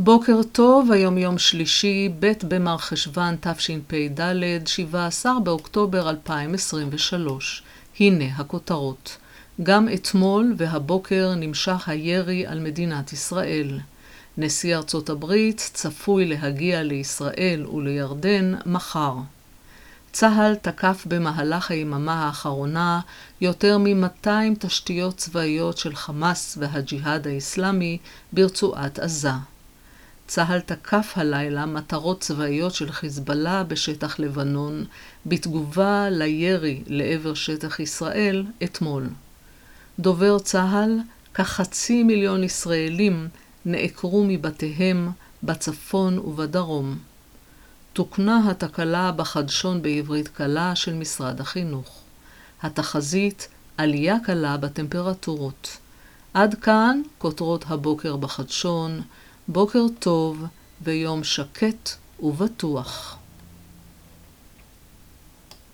בוקר טוב, היום יום שלישי, ב' במרחשוון תשפ"ד, 17 באוקטובר 2023. הנה הכותרות. גם אתמול והבוקר נמשך הירי על מדינת ישראל. נשיא ארצות הברית צפוי להגיע לישראל ולירדן מחר. צה"ל תקף במהלך היממה האחרונה יותר מ-200 תשתיות צבאיות של חמאס והג'יהאד האסלאמי ברצועת עזה. צה"ל תקף הלילה מטרות צבאיות של חיזבאללה בשטח לבנון, בתגובה לירי לעבר שטח ישראל אתמול. דובר צה"ל, כ500,000 ישראלים נעקרו מבתיהם בצפון ובדרום. תוקנה התקלה בחדשון בעברית קלה של משרד החינוך. התחזית, עלייה קלה בטמפרטורות. עד כאן כותרות הבוקר בחדשון. בוקר טוב ויום שקט ובטוח.